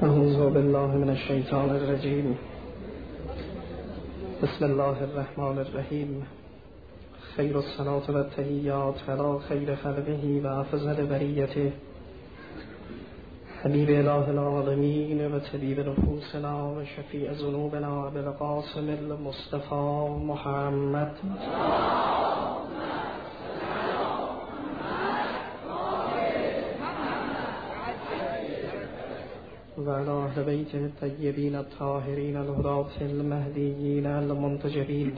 اعوذ بالله من الشیطان الرجیم. بسم الله الرحمن الرحیم. خیر الصلاة و التحیات علی خیر خلقه و افضل بریته حبیب اله العالمین و طبیب نفوسنا و شفیع ذنوبنا بالقاسم المصطفى محمد و علی اهل بیته الطیبین الطاهرین الهداة المهدیین المنتجبین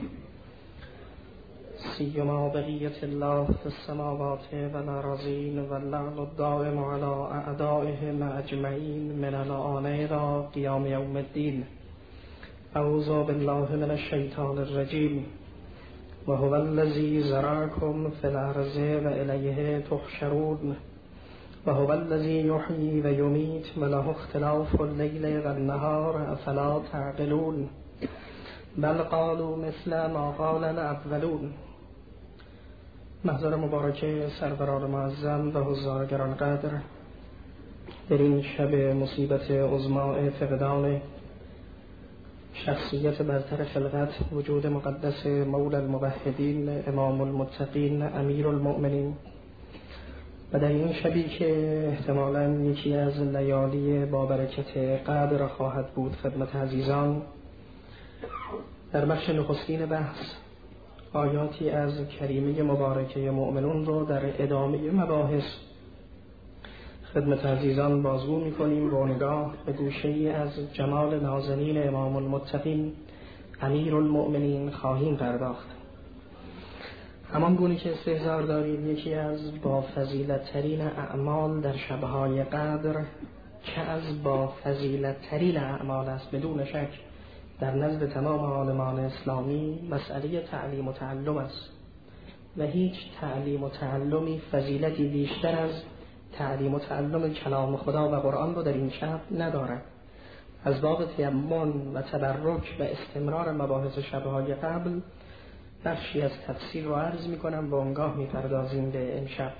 سیما بقیة الله في السماوات والأرضین واللعن الدائم على اعدائهم اجمعین من الآن إلی قیام یوم الدین. اعوذ بالله من الشیطان الرجیم. و هو الذی ذرأکم فی الأرض و الیه تحشرون. و هو الذی یحیی و یمیت و له اختلاف اللیل و النهار افلا تعقلون. بل قالوا مثل ما قال الاولون. محضر مبارکه سروران معظم و حضار گرانقدر، در این شب مصیبت عظمی فقدان شخصیت برتر خلقت، وجود مقدس مولا الموحدین، امام المتقین، امیر المؤمنین، و در این شبی که احتمالاً یکی از لیالی با برکت قدر خواهد بود، خدمت عزیزان در بخش نخستین بحث آیاتی از کریمه مبارکه مؤمنون رو در ادامه مباحث خدمت عزیزان بازگو می‌کنیم و نگاه به گوشه‌ای از جمال نازنین امام المتقین امیر المؤمنین خواهیم پرداخت. همان گونه که استحضار دارید یکی از با فضیلت ترین اعمال در شبهای قدر که از با فضیلت ترین اعمال است بدون شک در نزد تمام عالمان اسلامی مسئله تعلیم و تعلم است و هیچ تعلیم و تعلمی فضیلتی بیشتر از تعلیم و تعلم کلام خدا و قرآن رو در این شب ندارد. از باب تیمم و تبرک و استمرار مباحث شبهای قبل بخشی از تفسیر رو عرض می کنم و آنگاه می پردازیم به امشب.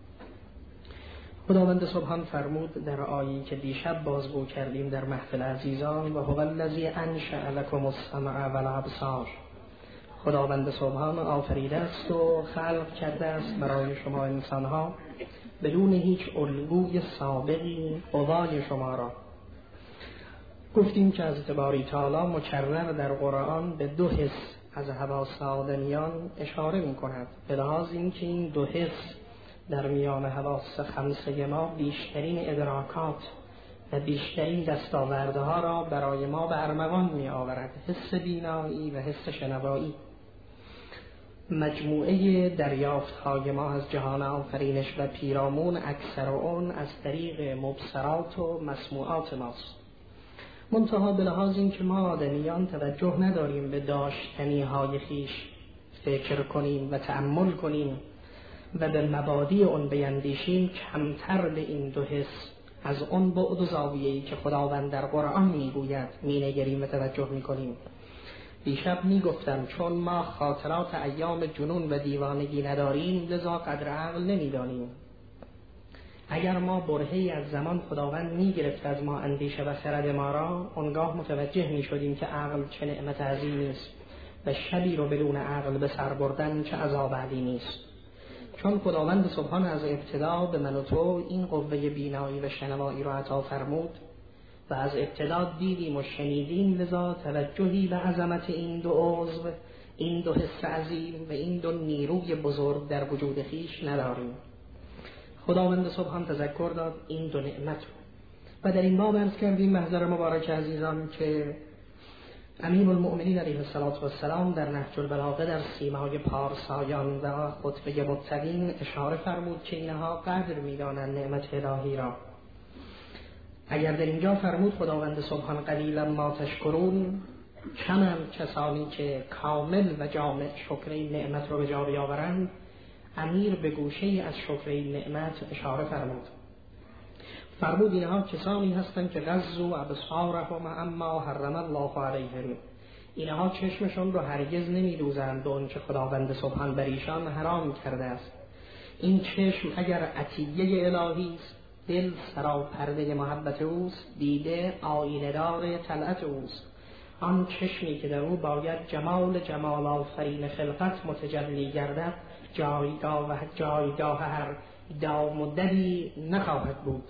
خداوند سبحان فرمود در آیه‌ای که دیشب بازگو کردیم در محفل عزیزان: و هو الذی انشأ لکم السمع والابصار. خداوند سبحان آفریده است و خلق کرده است برای شما انسانها بدون هیچ الگوی سابقی قوای شما را. گفتیم که از تباری تعالی مکرر در قرآن به دو حس از حواس آدمیان اشاره می کند، به لحاظ اینکه این دو حس در میان حواس خمسه ما بیشترین ادراکات و بیشترین دستاوردها را برای ما به ارمغان می آورد: حس بینایی و حس شنوایی. مجموعه دریافت‌های ما از جهان آفرینش و پیرامون اکثر اون از طریق مبصرات و مسموعات ماست. منتها به لحاظ این که ما آدمیان توجه نداریم به داشتنی های خیش فکر کنیم و تأمل کنیم و به مبادی اون بیندیشیم، کمتر به این دو حس از اون بعد و زاویه‌ای که خداوند در قرآن میگوید مینگریم و توجه میکنیم. دیشب میگفتم چون ما خاطرات ایام جنون و دیوانگی نداریم، لذا قدر عقل نمیدانیم. اگر ما برهه‌ای از زمان خداوند میگرفت از ما اندیشه و خرد ما را، آنگاه متوجه میشدیم که عقل چه نعمت عظیمی است و شبی رو بدون عقل به سر بردن چه عذاب عظیمی است. چون خداوند سبحان از ابتدا به من و تو این قوه بینایی و شنوایی را عطا فرمود و از ابتدا دیدیم و شنیدیم، لذا توجهی به عظمت این دو عضو، این دو حس عظیم و این دو نیروی بزرگ در وجود خیش نداریم. خداوند سبحان تذکر داد این دو نعمت و در این باب عرض کردیم محضر مبارک عزیزان که امیر المؤمنین علیه السلام در نهج البلاغه در سیمای پارسایان و خطبه متقین اشاره فرمود که اینها قدر می‌دانند نعمت الهی را. اگر در اینجا فرمود خداوند سبحان قلیلا ما تشکرون، کمند کسانی که کامل و جامع شکر این نعمت را به جا بیاورند، امیر به گوشه‌ای از شکر این نعمت اشاره فرمود اینها کسانی هستند که غضوا ابصارهم اما حرم الله علیهم. اینها چشمشون رو هرگز نمی‌دوزند به اون که خداوند سبحان بر ایشان حرام کرده است. این چشم اگر عطیه الهی است، دل سراپرده محبت اوست، دیده آینه دار طلعت اوست. آن چشمی که در او باید جمال آفرین خلقت متجلی گردد، جایگاه هر دام و ددی نخواهد بود.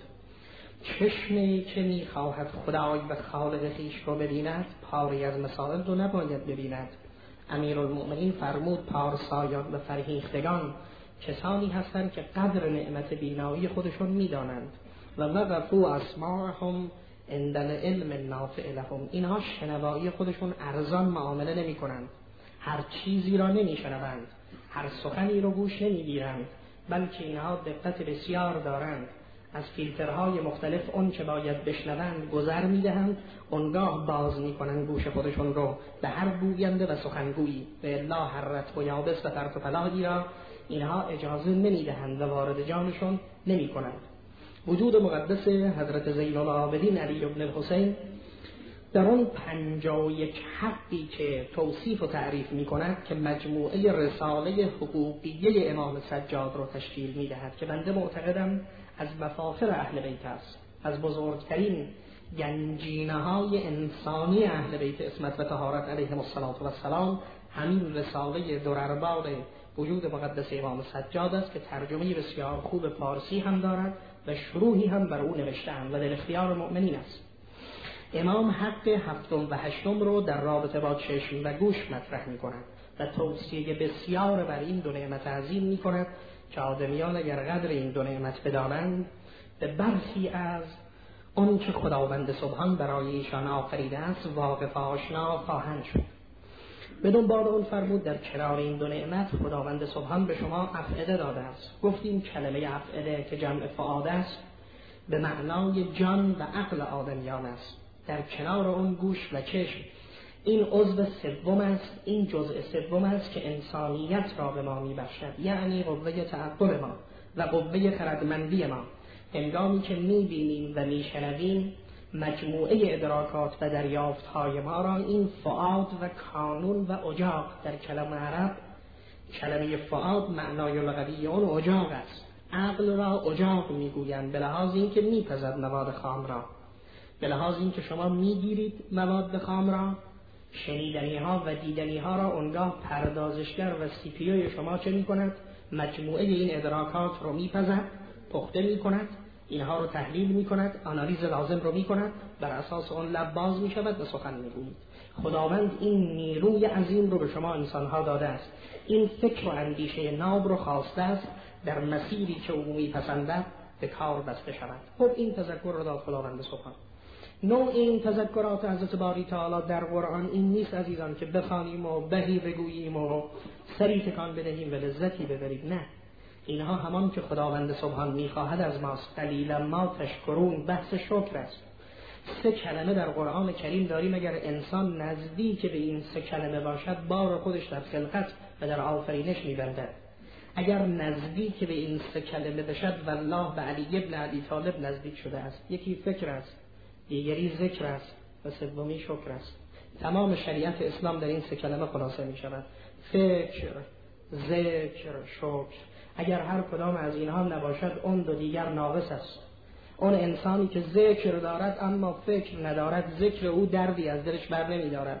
چشمی که میخواهد خدای و خالق خویش رو ببیند، پاری از مسائل رو نباید ببیند. امیرالمؤمنین فرمود پارسایان و فرهیختگان کسانی هستند که قدر نعمت بینایی خودشون میدانند. و وقفوا اسماعهم عند العلم النافع لهم. اینها شنوایی خودشون ارزان معامله نمی کنند، هر چیزی را نمی شنوند، هر سخنی رو گوش نمی گیرند، بلکه اینها دقت بسیار دارند. از فیلترهای مختلف اون چه باید بشنوند گذر می دهند، اونگاه باز می کنند گوش خودشون رو به هر گوینده و سخنگویی. به الله هر رطب و یابس و ترک و فلادی را اینها اجازه نمی دهند و وارد جانشون نمی کنند. وجود مقدس حضرت زین العابدین علی بن الحسین در اون 51 حقی که توصیف و تعریف می کند که مجموعه رساله حقوقیه امام سجاد رو تشکیل می دهد، که بنده معتقدم از مفاخر اهل بیت است، از بزرگترین گنجینه های انسانی اهل بیت عصمت و طهارت علیهم السلام همین رساله درربار وجود مقدس امام سجاد است که ترجمه بسیار خوب فارسی هم دارد و شروحی هم بر او نوشته‌اند و در اختیار مؤمنین است. امام حق 7 و 8 رو در رابطه با چشم و گوش مطرح می کند و توصیه بسیار بر این دو نعمت عظیم می کند که آدمیان اگر قدر این دو نعمت بدانند به برخی از اون که خداوند سبحان برای ایشان آفریده است واقف آشنا خواهند شد. به دنبال اون فرمود در کنار این دو نعمت خداوند سبحان به شما افعده داده است. گفتیم کلمه افعده که جمع فؤاد است به معنای جان و عقل آدمیان است. در کنار اون گوش و چشم، این عضو سوم است، این جزء سوم است که انسانیت را به ما میبخشد، یعنی قوه تعقل ما و قوه خردمندی ما. هنگامی که میبینیم و میشنویم مجموعه ادراکات و دریافت‌های ما را این فؤاد و کانون و اجاق، در کلمه عرب کلمه فؤاد معنای لغوی اون اجاق است. عقل را اجاق میگویند به لحاظ این که میپزد مواد خام را، به لحاظ این که شما میگیرید مواد خام را، شنیدنی ها و دیدنی ها را اونگاه پردازشگر و سی پی یو شما چه می کند؟ مجموعه این ادراکات رو میپزد، پخته می کند، اینها رو تحلیل می کند، آنالیز لازم رو می کند، بر اساس اون لب باز می شود و سخن می گوید. خداوند این نیروی عظیم رو به شما انسان ها داده است، این فکر و اندیشه ناب رو خواسته است در مسیری که او میپسندد به کار بسته شود. خب این تذکر رو داد خداوند سبحان. نوع این تذکرات حضرت باری تعالی در قرآن این نیست عزیزان که بخوانیم و بهی بگوییم و سری تکان بدهیم و لذتی ببریم. نه، اینها همان که خداوند سبحان میخواهد از ماست. قلیلا ما تشکرون، بحث شکر است. 3 کلمه در قرآن کریم داریم، اگر انسان نزدیک به این 3 کلمه باشد بار خودش در خلقت و در آفرینش میبندد. اگر نزدیک به این 3 کلمه بشد والله به علی ابن ابی طالب نزدیک شده است. یکی فکر است، دیگری ذکر است و سومی شکر است. تمام شریعت اسلام در این 3 کلمه خلاصه می شود: فکر، ذکر، شکر. اگر هر کدام از اینها نباشد اون دو دیگر ناقص است. اون انسانی که ذکر دارد اما فکر ندارد، ذکر او دردی از دلش بر نمی دارد.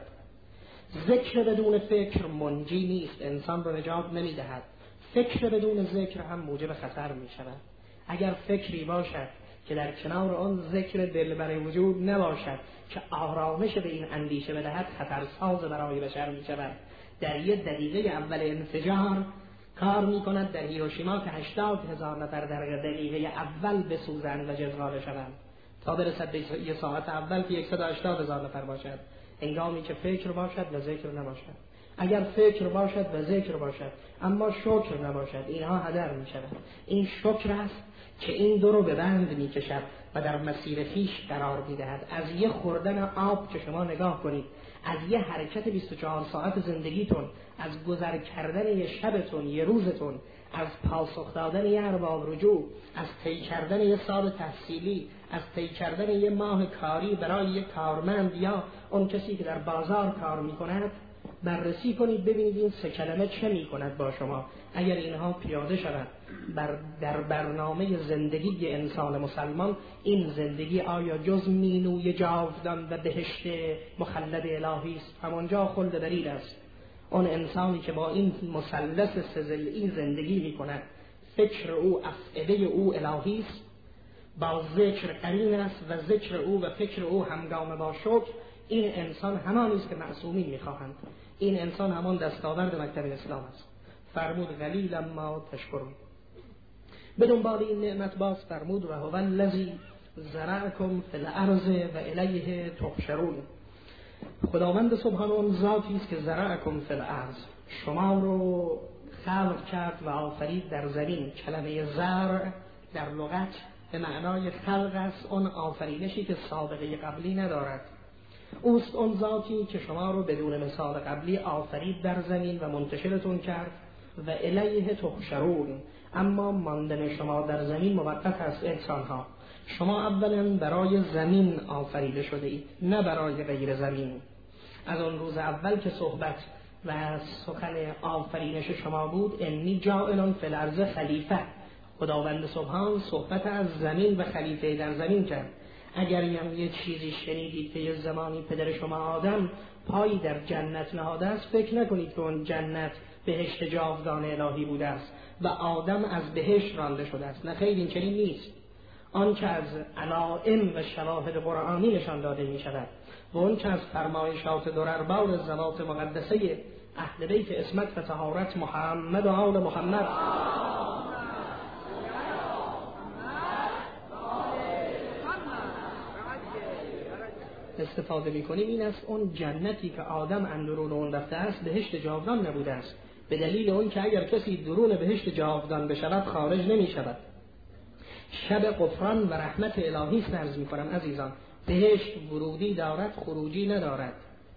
ذکر بدون فکر منجی نیست، انسان رو نجات نمی دهد. فکر بدون ذکر هم موجب خطر می شود. اگر فکری باشد که در کنار آن ذکر دلبر وجود نباشد که آرامش به این اندیشه بدهد، خطرساز برای بشر می شود. در 1 دقیقه اول انفجار کار می کند در هیروشیما که 80,000 نفر در دقیقه اول بسوزند و جزغاله شوند، تا برسد به 1 ساعت اول که 180,000 نفر باشد. هنگامی که فکر باشد و ذکر نباشد. اگر فکر باشد و ذکر باشد اما شکر نباشد، اینها هدر می شود. این شکر است که این دو رو به بند می کشد و در مسیر خویش قرار می دهد. از 1 خوردن آب که شما نگاه کنید، از 1 حرکت 24 ساعت زندگیتون، از گذر کردن 1 شبتون، 1 روزتون، از پاسخ دادن 1 ارباب رجوع، از طی کردن 1 سال تحصیلی، از طی کردن 1 ماه کاری برای 1 کارمند یا اون کسی که در بازار کار می کند، بررسی کنید ببینید این 3 کلمه چه میکند با شما. اگر اینها پیاده شود در برنامه زندگی انسان مسلمان، این زندگی آیا جز مینوی جاودان و بهشت مخلد الهی است؟ همانجا خلد برید است. اون انسانی که با این مثلث سه‌ضلعی زندگی میکند، فکر او افعله او الهی است، با ذکر قرین است و ذکر او و فکر او همگام با شکر، این انسان همانی است که معصومین میخواهند. این انسان همان دستاورد مکتب اسلام است. فرمود قلیلا ما تشکرون. به دنبال این نعمت باز فرمود و هو الذی زرعکم فی الارض و الیه تحشرون. خداوند سبحانه ذاتی است که زرعکم فی الارض، شما رو خلق کرد و آفرید در زمین. کلمه زرع در لغت به معنای خلق است، اون آفرینشی که سابقه قبلی ندارد. اوست اون ذاتی که شما رو بدون مثال قبلی آفرید در زمین و منتشرتون کرد و الیه تحشرون. اما ماندن شما در زمین موقت است انسان‌ها. شما اولا برای زمین آفریده شده اید، نه برای غیر زمین. از اون روز اول که صحبت و سخن آفرینش شما بود، انی جاعل فی الارض خلیفه، خداوند سبحان صحبت از زمین و خلیفه در زمین کرد. اگر یه چیزی شنیدید که یه زمانی پدر شما آدم پایی در جنت نهاده است، فکر نکنید که اون جنت بهشت جاودان الهی بوده است و آدم از بهشت رانده شده است. نه خیر، این چنین نیست. آنچه از علائم و شواهد قرآنی نشان داده می شود و آنچه از فرمایشات درربار ذوات مقدسه اهل بیت عصمت و طهارت محمد و آل محمد استفاده می‌کنیم این است اون جنتی که آدم اندرون اون رفته است بهشت جاودان نبوده است، به دلیل اون که اگر کسی درون بهشت جاودان بشود خارج نمی‌شود. شب غفران و رحمت الهی عرض می‌کنم عزیزان، بهشت ورودی دارد خروجی ندارد،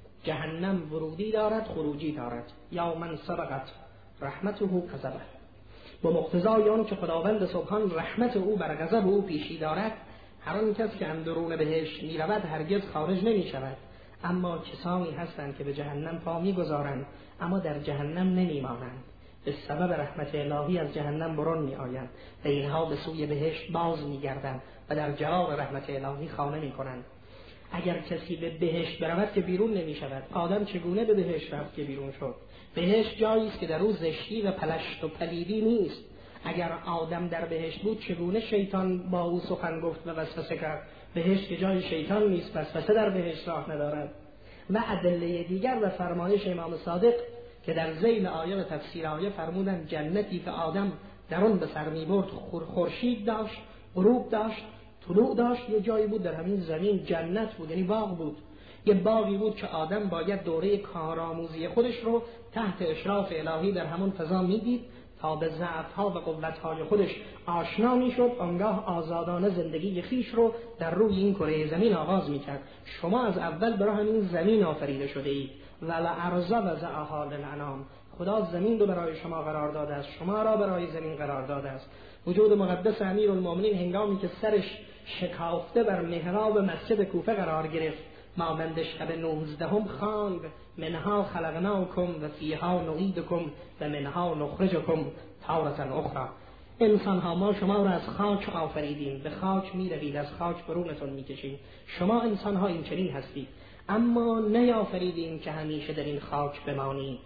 جهنم ورودی دارد خروجی دارد. یا من سبقت رحمته کذبه، با مقتضای آن که خداوند سبحان رحمت او بر غضب او پیشی دارد، هر آن کس که اندرون بهشت می‌رود هرگز خارج نمی‌شود. اما کسانی هستند که به جهنم پا می‌گذارند اما در جهنم نمی‌مانند، به سبب رحمت الهی از جهنم برون می‌آیند و اینها به سوی بهشت باز می‌گردند و در جلال رحمت الهی خانه می‌کنند. اگر کسی به بهشت برود که بیرون نمی‌شود. آدم چگونه به بهشت رفت که بیرون شد؟ بهشت جایی است که در او زشتی و پلشت و پلیدی نیست. اگر آدم در بهشت بود چگونه شیطان با او سخن گفت و وسوسه کرد؟ بهشت که جای شیطان نیست، وسوسه در بهشت راه ندارد. و ادله دیگر و فرمایش امام صادق که در ذیل آیه و تفسیر آیه فرمودند جنتی که آدم در آن به سر می‌برد خورشید داشت، غروب داشت، طلوع داشت. یه جایی بود در همین زمین جنت بود، یعنی باغ بود، یه باغی بود که آدم باید دوره کارآموزی خودش رو تحت اشراف الهی در همون فضا می‌دید تا به ضعف‌ها و قوت‌های خودش آشنا می‌شد، آنگاه آزادانه زندگی خویش رو در روی این کره زمین آغاز می‌کرد. شما از اول برای همین زمین آفریده شده اید. وللارض وضعها للانام، خدا زمین رو برای شما قرار داده است، شما را برای زمین قرار داده است. وجود مقدس امیرالمومنین هنگامی که سرش شکافته بر محراب مسجد کوفه قرار گرفت، مانند شب 19 خواند منها خلقناکم و فیها نعیدکم و منها نخرجکم تارة اخرى. انسان ها ما شما را از خاک آفریدیم، به خاک می روید، از خاک برونتون می کشیم. شما انسان ها این چنین هستید، اما نیافریدیم که همیشه در این خاک بمانید.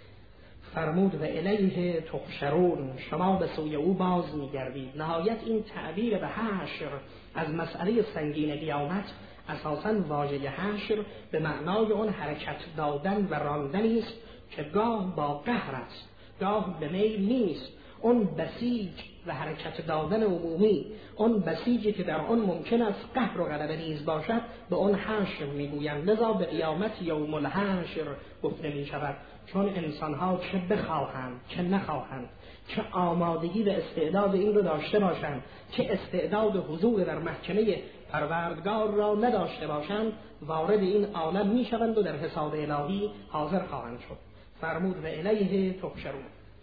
فرمود و الیه تحشرون، شما به سوی او باز می‌گردید. نهایت این تعبیر به حشر از مسئله سنگین قیامت، اساساً واژه حشر به معنای اون حرکت دادن و راندنی است که گاه با قهر است، گاه به میل نیست. اون بسیج و حرکت دادن عمومی، اون بسیجی که در اون ممکن است قهر و غلبه نیز باشد، به اون حشر میگویند. لذا به قیامت یوم الحشر گفته می شود، چون انسانها چه بخواهند چه نخواهند، چه آمادگی و استعداد این رو داشته باشند، چه استعداد حضور در محکمه پروردگار را نداشته باشند، وارد این عالم می شوند و در حساب الهی حاضر خواهند شد. فرمود و الیه تحشرون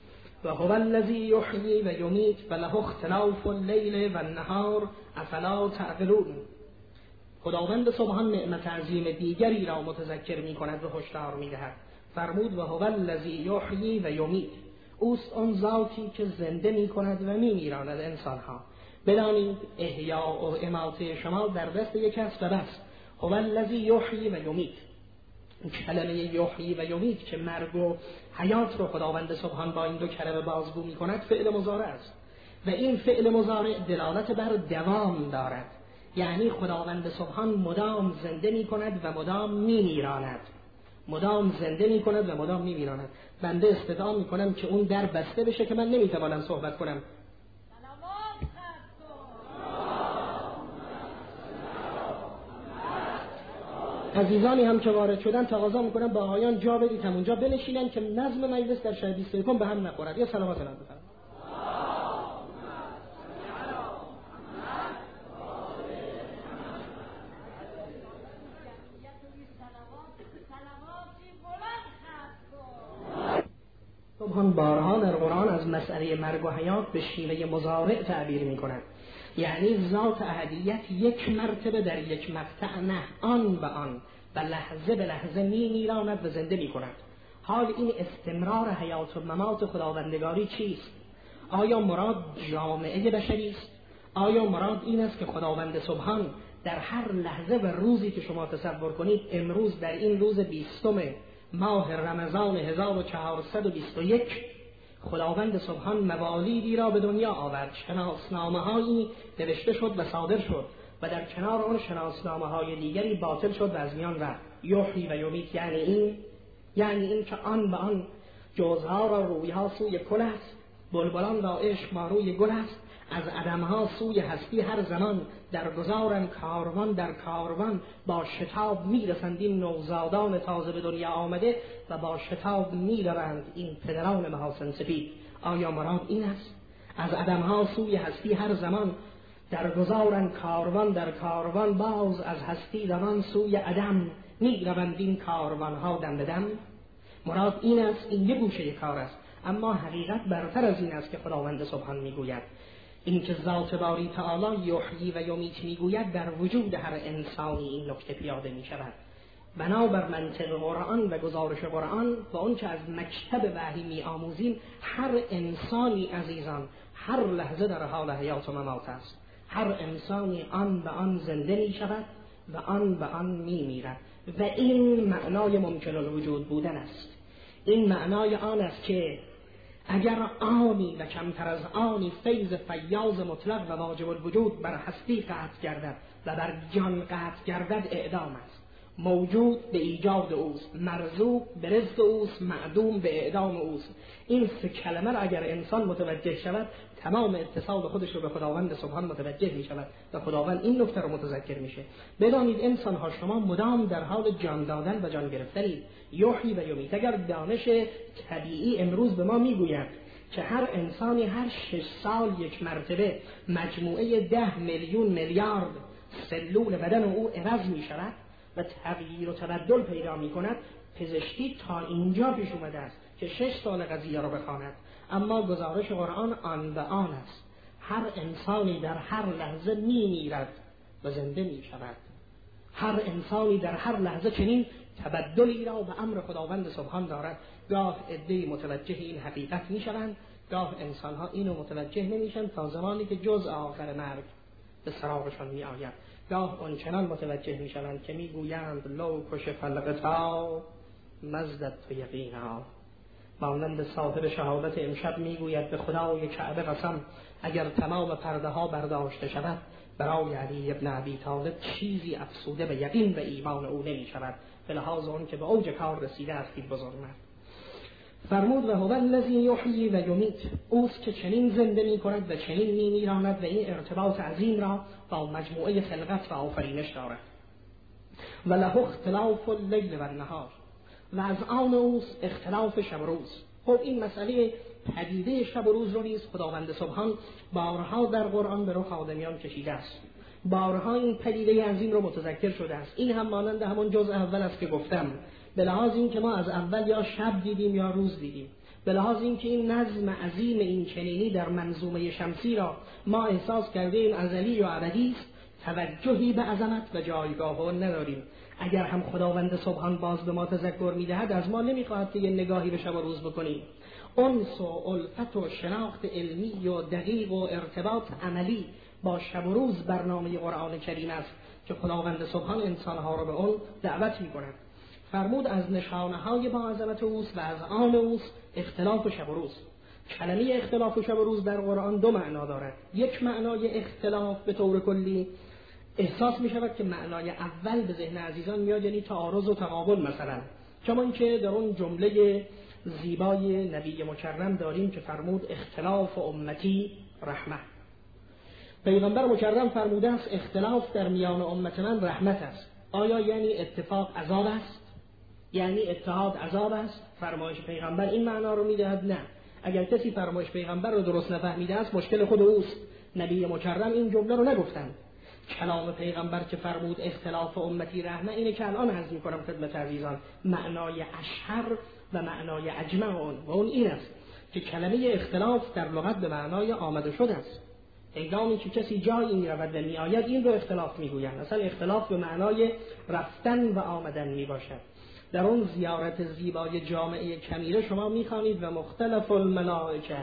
و هو الذی یحیی و یمیت و له اختلاف اللیل و النهار افلا تعقلون. خداوند سبحان نعمت عظیم دیگری را متذکر می کند و هشدار می دهد. فرمود و هو الذی یحیی و یمیت، اوست آن ذاتی که زنده می کند و می میراند انسانها. بدانید احیا و اماته شما در دست یک کس و بس. هو الذی یحیی و یمیت، این کلمه یحیی و یمیت که مرگ و حیات رو خداوند سبحان با این دو کلمه بازگو می کند فعل مضارع است و این فعل مضارع دلالت بر دوام دارد، یعنی خداوند سبحان مدام زنده می کند و مدام می میراند، مدام زنده می کند و مدام می میراند. بنده استدعا می کنم که اون در بسته بشه که من نمی توانم صحبت کنم. عزیزانی هم که وارد شدن تقاضا میکنم با آقایان جا بدید همونجا بنشینن که نظم مجلس در شب 21 به هم نخورد. یا سلامات الله بفرمایید. سبحان بارها در قرآن از مسئله مرگ و حیات به شیوه مضارع تعبیر میکنند، یعنی ذات احدیت یک مرتبه در یک مقطع نه آن به آن و لحظه به لحظه میراند و زنده میکند. حال این استمرار حیات و ممات خداوندگاری چیست؟ آیا مراد جامعه بشری است؟ آیا مراد این است که خداوند سبحان در هر لحظه و روزی که شما تصور کنید، امروز در این روز 20 ماه رمضان 1421 خداوند سبحان موالیدی را به دنیا آورد، شناسنامه‌هایی نوشته شد و صادر شد و در کنار آن شناسنامه‌های دیگری باطل شد و از میان رفت. یحیی و یمیت یعنی این که آن به آن جوزها را رویها سوی کل است، بلبلان را عشق ما روی گل است، از عدمها سوی هستی هر زمان در گذارن کاروان در کاروان، با شتاب میرسند این نوزادان تازه به دنیا آمده و با شتاب میروند این پدران محاسن سپید. آیا مراد این است؟ از عدمها سوی هستی هر زمان در گذارن کاروان در کاروان، باز از هستی روان سوی عدم میروند این کاروانها دم به دم. مراد این است؟ این یه گوشه کار است، اما حقیقت برتر از این است که خداوند سبحان میگوید. این که ذات باری تعالی یحیی و یمیت میگوید در وجود هر انسانی این نکته پیاده می شود. بنابر منطق قرآن و گزارش قرآن و اون که از مکتب وحی می آموزیم، هر انسانی عزیزان هر لحظه در حال حیات و ممات است. هر انسانی آن به آن زنده می شود و آن به آن می میرد و این معنای ممکن الوجود بودن است. این معنای آن است که اگر آنی و کمتر از آنی فیض فیاض مطلق و واجب الوجود بر هستی قطع گردد و بر جان قطع گردد، اعدام است. موجود به ایجاد اوست، مرزوق به رزق اوست، معدوم به اعدام اوست. این سه کلمه را اگر انسان متوجه شود، تمام اتصال خودش رو به خداوند سبحان متوجه می شود و خداوند این نکته رو متذکر میشه. بدانید انسان ها شما مدام در حال جان دادن و جان گرفتنید. یحیی و یمیت. اگر دانش طبیعی امروز به ما میگوید که هر انسانی هر 6 سال یک مرتبه مجموعه 10 میلیون میلیارد سلول بدن او عوض می شود و تغییر و تبدل پیدا می کند، پزشکی تا اینجا پیش اومده است که 6 سال قضیه را بخواند، اما گزارش قرآن آن به آن است. هر انسانی در هر لحظه می میرد و زنده می شود. هر انسانی در هر لحظه چنین تبدلی را به امر خداوند سبحان دارد. گاه عده‌ای متوجه این حقیقت می شوند، گاه انسانها اینو متوجه نمیشن تا زمانی که جز آخر مرگ به سراغشان می آید. گاه آنچنان متوجه می شوند که می گویند لو کشف الغطا مزدت یقینا. مانند صاحب شهادت امشب می گوید به خدای کعبه قسم، اگر تمام پرده ها برداشته شود برای علی ابن ابی طالب چیزی افسوده به یقین به ایمان او نمی شود، به لحاظ اون که به اوج کار رسیده است این بزرگ مرد. فرمود و هو الذی یحیی و یمیت، اوست که چنین زنده می کند و چنین می میراند و این ارتباط عظیم را با مجموعه خلقت و آفرینش دارد. و له اختلاف اللیل و النهار، و از آن اوست اختلاف شب و روز. خب این مسئله پدیده شب و روز رو نیز خداوند سبحان بارها در قرآن به رخ آدمیان کشیده است، بارها این پدیده عظیم رو متذکر شده است. این هم مانند همون جزء اول است که گفتم، به لحاظ این که ما از اول یا شب دیدیم یا روز دیدیم، به لحاظ این که این نظم عظیم این چنینی در منظومه شمسی را ما احساس کردیم ازلی و ابدی است، توجهی به عظمت و جایگاه آن نداریم. اگر هم خداوند سبحان باز به ما تذکر می‌دهد، از ما نمی‌خواهد که یه نگاهی به شب و روز بکنیم. انس و الفت و شناخت علمی و دقیق و ارتباط عملی با شب و روز برنامه قرآن کریم است که خداوند سبحان انسانها را به اون دعوت می‌کند. فرمود از نشانه‌های با عظمت اوست و از آن اوست اختلاف شب و روز. کلمه اختلاف شب و روز در قرآن دو معنا دارد. یک معنای اختلاف به طور کلی احساس می شود که معنای اول به ذهن عزیزان میاد، یعنی تعارض و تقابل مثلا، کما اینکه در اون جمله زیبای نبی مکرم داریم که فرمود اختلاف امتی رحمت. پیغمبر مکرم فرموده است اختلاف در میان امت من رحمت است. آیا یعنی اتفاق عذاب است؟ یعنی اتحاد عذاب است؟ فرمایش پیغمبر این معنا رو میدهد؟ نه. اگر کسی فرمایش پیغمبر رو درست نفهمیده است مشکل خود اوست. نبی مکرم این جمله رو نگفتند. کلام پیغمبر که فرمود اختلاف امتی رحمه، اینه که الان عرض می‌کنم خدمت عزیزان معنای اشهر و معنای اجمع اون و اون این است که کلمه اختلاف در لغت به معنای آمده شده است. هنگامی که کسی جایی می‌رود و می‌آید این رو اختلاف می‌گویند. اصلا اختلاف به معنای رفتن و آمدن میباشد. در اون زیارت زیبای جامعه کمیله شما می‌خوانید و مختلف الملائکه،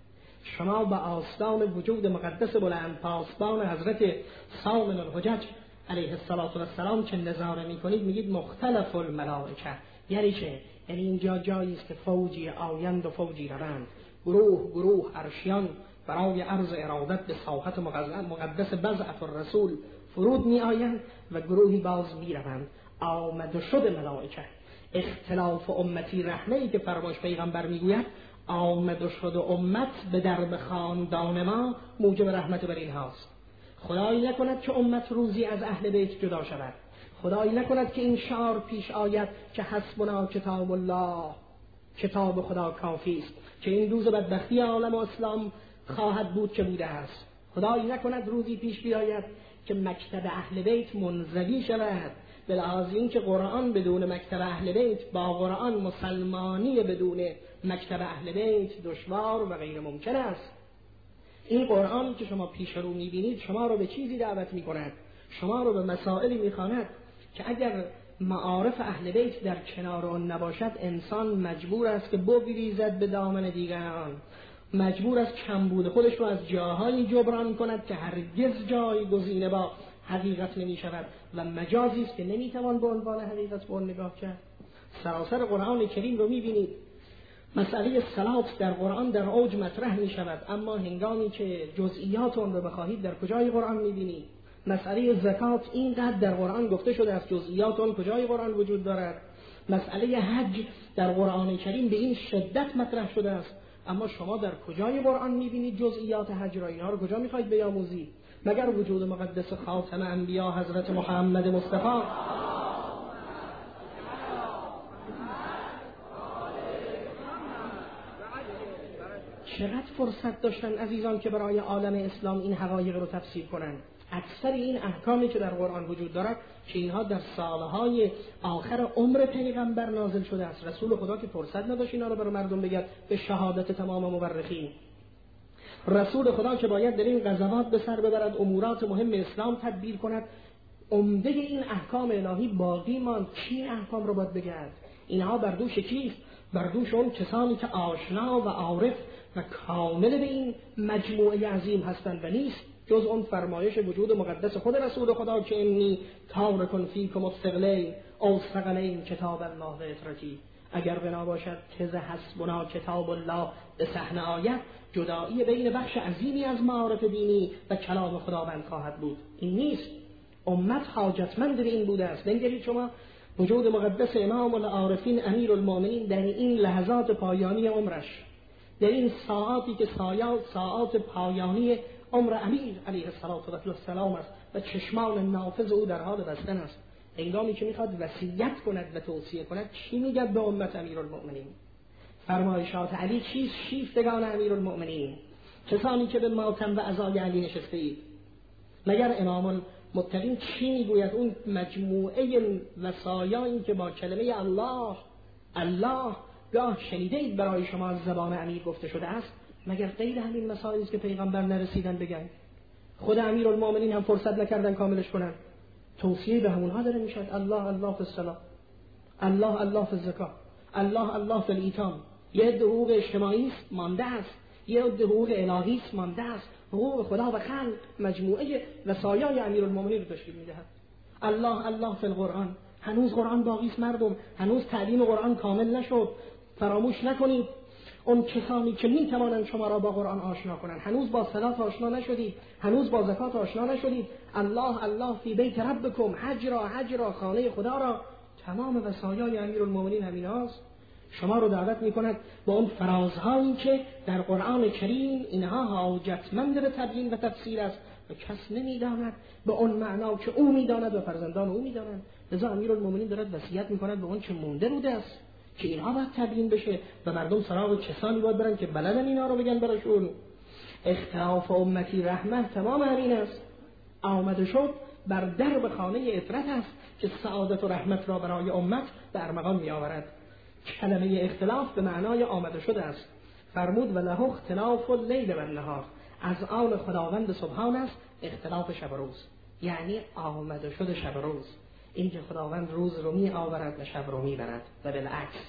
شما به آستان وجود مقدس بلند پاسبان حضرت سامن الحجج علیه السلام که نظاره میکنید میگید مختلف الملائکه. یعنی چه؟ یعنی اینجا جایی است که فوجی آیند و فوجی روند، گروه گروه عرشیان برای عرض ارادت به ساحت مقدس بضعة الرسول فرود می آیند و گروهی باز می روند. آمد و شد ملائکه. اختلاف امتی رحمه‌ای که فرمایش پیغمبر میگوید آمد و شد امت به درب خاندان ما موجب رحمت بر این هاست. خدایی نکند که امت روزی از اهل بیت جدا شود. خدایی نکند که این شعار پیش آید که حسبنا کتاب الله، کتاب خدا کافی است، که این روز بدبختی عالم و اسلام خواهد بود که بوده است. خدایی نکند روزی پیش بیاید که مکتب اهل بیت منزوی شود، به لحاظ این که قرآن بدون مکتب اهل بیت، با قرآن مسلمانی بدون مکتب اهل بیت دشوار و غیر ممکن است. این قرآن که شما پیش رو میبینید شما رو به چیزی دعوت میکند، شما رو به مسائلی میخواند که اگر معارف اهل بیت در کنار آن نباشد انسان مجبور است که بگریزد به دامن دیگران، مجبور است کمبود خودش رو از جاهایی جبران کند که هرگز جایگزین با حقیقت نمی شود و مجازی است که نمیتوان به عنوان حقیقت به اون نگاه کرد. سراسر قرآن کریم رو میبینید مسئله صلات در قرآن در اوج مطرح می شود، اما هنگامی که جزئیات اون رو بخواهید در کجای قرآن میبینید؟ مسئله زکات اینقدر در قرآن گفته شده از جزئیات اون کجای قرآن وجود دارد؟ مسئله حج در قرآن کریم به این شدت مطرح شده است، اما شما در کجای قرآن میبینید جزئیات حج را؟ اینها رو کجا میخواید بیاموزید؟ مگر وجود مقدس خاتم انبیا حضرت محمد مصطفی چقدر فرصت داشتن عزیزان که برای عالم اسلام این حقایق رو تفسیر کنند؟ اکثر این احکامی که در قرآن وجود دارد که اینها در سالهای آخر عمر پیغمبر نازل شده است. رسول خدا که فرصت نداشت اینا رو برای مردم بگه به شهادت تمام مورخین. رسول خدا که باید در این غزوات به سر ببرد، امورات مهم اسلام تدبیر کند، عمده این احکام الهی باقی ماند. کی احکام رو باید بگرد؟ اینها بر دوش کیست؟ بر دوش اون کسانی که آشنا و عارف و کامل به این مجموعه عظیم هستند و نیست جز اون فرمایش وجود مقدس خود رسول خدا که انی تارک فیکم الثقلین او ثقلین کتاب الله و اطرتی. اگر بنا باشد که حسبنا کتاب الله به صحنه آید، جدایی بین بخش عظیمی از معارف دینی و کلام خداوند خواهد بود. این نیست. امت حاجتمند به این بوده است. بنگرید شما وجود مقدس امام العارفین امیر المؤمنین در این لحظات پایانی عمرش، در این ساعاتی که ساعات پایانی عمر امیر علیه السلام است و چشمان نافذ او در حال بستن است، هنگامی که میخواد وصیت کند و توصیه کند چی میگه به امت امیرالمؤمنین؟ فرمایشات علی چیست؟ شیفتگان امیرالمؤمنین، کسانی که به ماتم و عزای علی نشسته اید. مگر امام المتقین چی میگوید؟ اون مجموعه وصایایی که با کلمه الله گاه شنیده اید برای شما از زبان امیر گفته شده است، مگر غیر همین مسائلی است که پیغمبر نرسیدن بگن؟ خود امیرالمومنین هم فرصت نکردن کاملش کنن. توصیه به همونها داره میشد: الله الله فی الصلاة، الله الله فی الزکات، الله الله فی الایتام. یه عده حقوق اجتماعی است مانده است، یه عده حقوق الهی است مانده است. حقوق خدا و خلق مجموعه وصایای امیرالمومنین رو تشکیل میدهد. الله الله فی القرآن، هنوز قرآن باقی است مردم، هنوز تعلیم قرآن کامل نشد. فراموش نکنید اون کسانی که میتوانند شما را با قرآن آشنا کنند، هنوز با صلات آشنا نشدید، هنوز با زکات آشنا نشدید. الله الله فی بیت ربکم، حج را خانه خدا را. تمام وصایای امیرالمومنین همین هاست. شما رو دعوت میکند با اون فرازهایی که در قرآن کریم اینها حاجتمند به تبیین و تفسیر است و کس نمیداند به اون معنا که او میداند و فرزندان او میدانند. لذا امیرالمومنین دارد وصیت میکند به اون چه مونده بوده است که اینها باید تبیین بشه و مردم سراغ کسانی باید برن که بلدن اینا رو بگن براشون. اختلاف امتی رحمت تمام همین است. آمده شد بر درب خانه عفرت است که سعادت و رحمت را برای امت به ارمغان می آورد. کلمه اختلاف به معنای آمده شده است. فرمود: وله اختلاف اللیل و النهار، از آن خداوند سبحان است اختلاف شب و روز، یعنی آمده شده شب و روز. این که خداوند روز رو می آورد و شب رو می برد و بالعکس.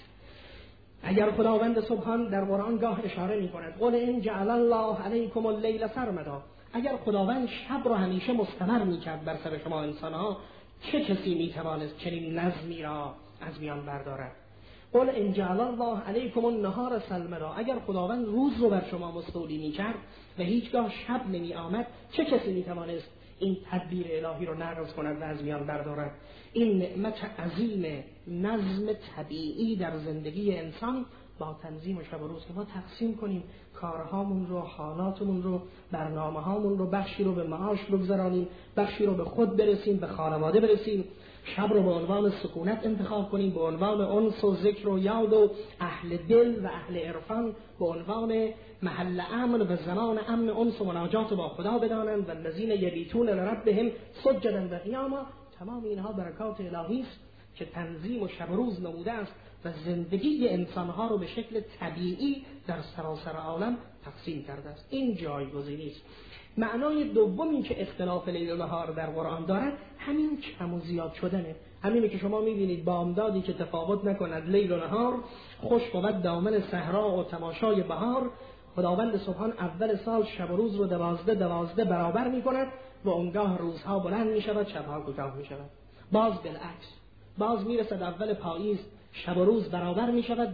اگر خداوند سبحان در قرآن گاه اشاره می کند: قل ان جعل الله علیکم اللیل سرمدا، اگر خداوند شب رو همیشه مستمر می کرد بر سر شما انسانها، چه کسی می توانست چنین نظمی را از میان بردارد؟ قل ان جعل الله علیکم النهار سرمدا، اگر خداوند روز رو بر شما مستولی می کرد و هیچگاه شب نمی آمد، چه کسی می توانست این تدبیر الهی رو نقض کند و از میان بردارد؟ این نعمت عظیم نظم طبیعی در زندگی انسان با تنظیم شب و روز که ما تقسیم کنیم کارهامون رو، حالاتمون رو، برنامه‌هامون رو، بخشی رو به معاش بگذارانیم، بخشی رو به خود برسیم، به خانواده برسیم. شب رو به عنوان سکونت انتخاب کنیم، به عنوان انس و ذکر و یاد و اهل دل و اهل عرفان، به عنوان محل امن و زمان امن انس و مناجات با خدا بدانند. و الذین یبیتون لربهم سجدا و قیاما. تمام اینها برکات الهی است که تنظیم و شب و روز نموده است و زندگی انسانها رو به شکل طبیعی در سراسر عالم تقسیم کرده است. این جایگزینی است. معنای دومی که اختلاف لیل و نهار در قرآن دارد همین کم و زیاد شدنه. همینه که شما میبینید بامدادی که تفاوت نکند لیل و نهار، خوش بود دامن صحرا و تماشای بهار. خداوند سبحان اول سال شب و روز رو 12 برابر میکند و اونگاه روزها بلند میشود، شبها کوتاه میشود. باز بالعکس، باز میرسد اول پاییز شب و روز برابر میشود،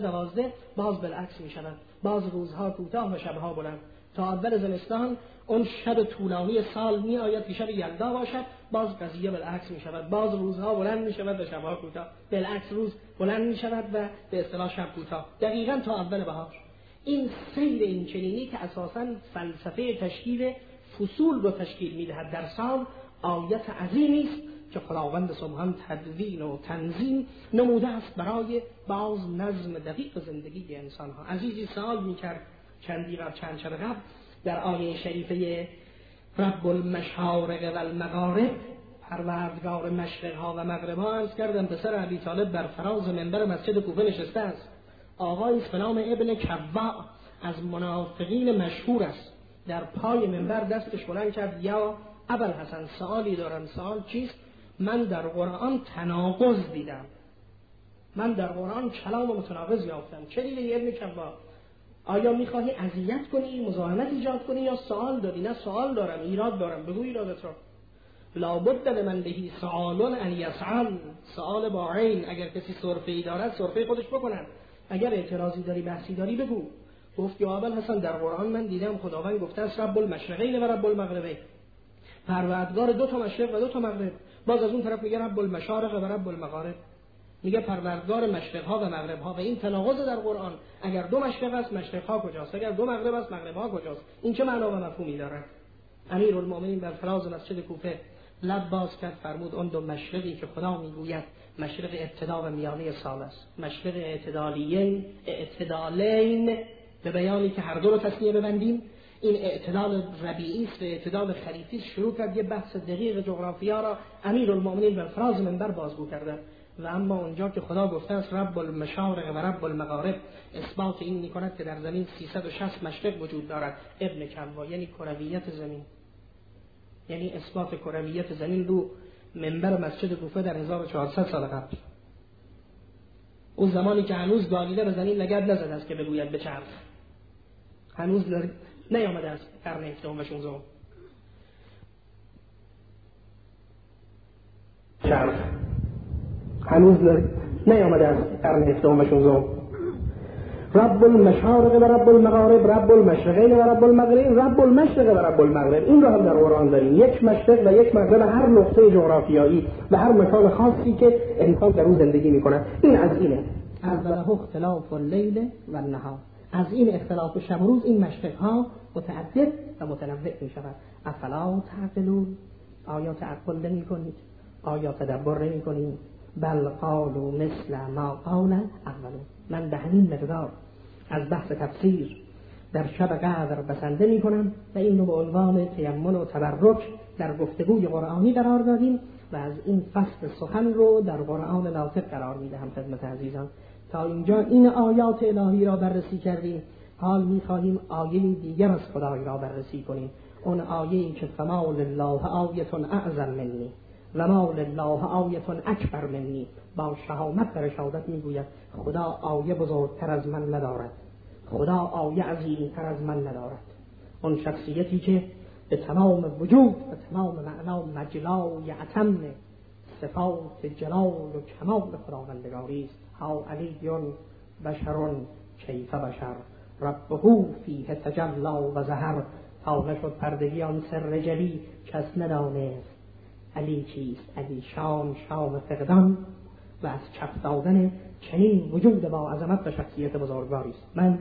12 باز بالعکس میشود. باز روزها کوتاه و شبها بلند. تا اول زمستان اون شب طولانی سال می آید که شب یلدا باشد، باز قضیه بالعکس می شود. باز روزها بلند می شود و شبها کوتاه، بالعکس روز بلند می شود و به اصطلاح شب کوتاه. دقیقاً تا اول بهار. این سیر این چنینی که اساساً فلسفه تشکیل فصول رو تشکیل می دهد در سال، آیت عظیمی است که خداوند سبحان تدوین و تنظیم نموده است برای باز نظم دقیق زندگی انسان ها. عزیزی سوال می کرد چند شب قبل در آیه شریفه رب المشارق و المغارب، پروردگار مشرق ها و مغرب ها، عرض کردم پسر ابی طالب بر فراز منبر مسجد کوفه نشسته است. آقای به نام ابن کبع از منافقین مشهور است. در پای منبر دستش بلند کرد: یا ابوالحسن، سوالی دارم. سوال چیست؟ من در قرآن تناقض دیدم، من در قرآن کلام متناقض یافتم. چه دیدی ابن کبع؟ آیا میخواهی اذیت کنی، مزاحمت ایجاد کنی، یا سوال داری؟ نه سوال دارم، ایراد دارم. بگو ایرادت را. لابد لمن بهی سؤال ان یسأل، سؤال با عین. اگر کسی سرفه‌ای دارد سرفه خودش بکند، اگر اعتراضی داری، بحثی داری، بگو. گفت یا ابوالحسن در قرآن من دیدم خداوند گفته است رب المشرقین و رب المغربین، پروردگار دو تا مشرق و دو تا مغرب. باز از اون طرف میگه رب المشارق و رب المغارب، میگه پروردگار مشرق ها و مغرب ها. و این تناقض در قرآن. اگر دو مشرق است مشرق ها کجاست؟ اگر دو مغرب است مغرب ها کجاست؟ این چه معنا و مفهومی دارد؟ امیرالمومنین در فراز مسجد کوفه لب باز کرد، فرمود اون دو مشرقی که خدا میگوید مشرق ابتدا و میانه سال است، مشرق اعتدالین به بیانی که هر دو رو تسنیه ببندیم، این اعتدال ربیعی است و اعتدال خریفی. شروع کرد یه بحث دقیق جغرافیا را امیرالمومنین بر فراز منبر بازگو کرده. و اما اونجا که خدا گفته است رب المشارق و رب المغارب، اثبات این میکند که در زمین 360 مشرق وجود دارد. ابن کبع یعنی کرویت زمین. یعنی اثبات کرویت زمین رو منبر مسجد کوفه در 1400 سال قبل. اون زمانی که هنوز گالیله به زمین لگد نزده است که بگوید بچرخ، هنوز نیامده است قرن 17 و 16. چرخ هنوز نیامده است قرن 17 و 16. رب المشارق و رب المغارب، رب المشرقین و رب المغرب، رب المشرق و رب المغرب. این رو هم در قرآن داریم، یک مشرق و یک مغرب، هر نقطه جغرافیایی و هر مکان خاصی که انسان در اون زندگی میکنه. این از اینه. اوله اختلاف اللیل و النهار، از این اختلاف شب و روز این مشرق ها متعدد و متنوع می شود. افلا تعقلون، آیا تعقل نمی کنید؟ آیا تدبر نمی کنید؟ بل قالوا مثل ما قال اولون. من به همین مقدار از بحث تفسیر در شب قدر بسنده می کنم و این رو به عنوان تیمم و تبرک در گفتگوی قرآنی قرار دادیم و از این فصل سخن رو در قرآن ناطق قرار می دهم خدمت عزیزان. تا اینجا این آیات الهی را بررسی کردیم، حال می خواهیم آیه دیگر از خدای را بررسی کنیم. اون آیه‌ای که فما لله آیة اعظم منی و ما لله آیة اکبر منی، با شهامت و رشادت میگوید خدا آیه بزرگتر از من ندارد، خدا آیه عظیمتر از من ندارد. اون شخصیتی که به تمام وجود و تمام معنا مجلای اتم صفات جلال و کمال خداوندگاری است. ها علیون بشرون کیف بشر ربه فیه تجلا و ظهر. تا نشد پردگی آن سر جلی کس ندانست علی چیست. علی شام فقدان و از چپ دادن چنین وجود با عظمت و شخصیت بزرگواری است. من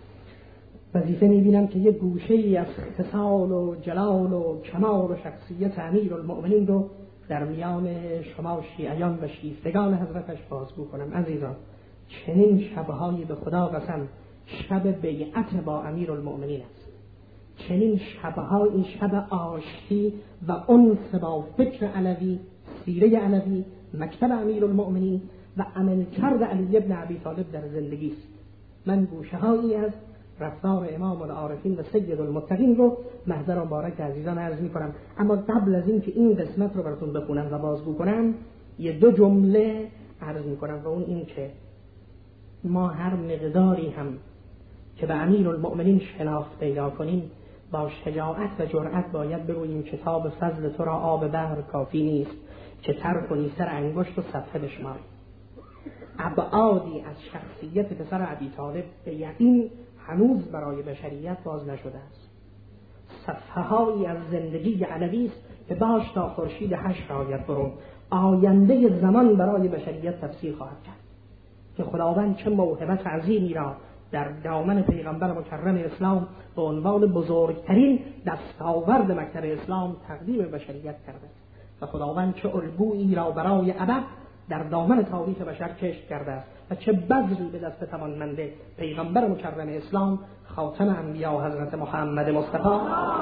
وظیفه می‌بینم که یک گوشه‌ای از اتصال و جلال و کمال و شخصیت امیرالمؤمنین رو در میان شما شیعیان و شیفتگان حضرتش بازگو کنم. عزیزان، چنین شب‌هایی به خدا قسم شب بیعت با امیرالمؤمنین است. چنین شب‌ها، این شب آشتی و انس با فکر علوی، سیره علوی، مکتب امیرالمؤمنین و عملکرد علی بن ابی طالب در زندگی است. من گوشه‌هایی از رفتار امام العارفین و سید المتقین رو محضر و مبارک عزیزان عرض می‌کنم. اما قبل از این که این قسمت رو براتون بخونم و بازگو کنم، یه دو جمله عرض می‌کنم و اون این که ما هر مقداری هم که به امیرالمؤمنین شناخت پیدا کنیم، با شجاعت و جرأت باید بگوییم کتاب فضل تو را آب بحر کافی نیست که تر کنی سر انگشت و صفحه بشماری. ابعادی از شخصیت پسر ابی طالب به یقین هنوز برای بشریت باز نشده است. صفحه‌هایی از زندگی علوی است که باش تا خورشید حشر آید برون آینده زمان برای بشریت تفسیر خواهد کرد که خداوند چه موهبت عظیمی را در دامن پیغمبر مکرم اسلام به عنوان بزرگترین دستاورد مکتب اسلام تقدیم بشریت کرده و خداوند چه الگویی را برای ابد در دامن تاریخ بشر کشف کرده است و چه بذری به دست توانمند پیغمبر مکرم اسلام خاتم انبیا حضرت محمد مصطفی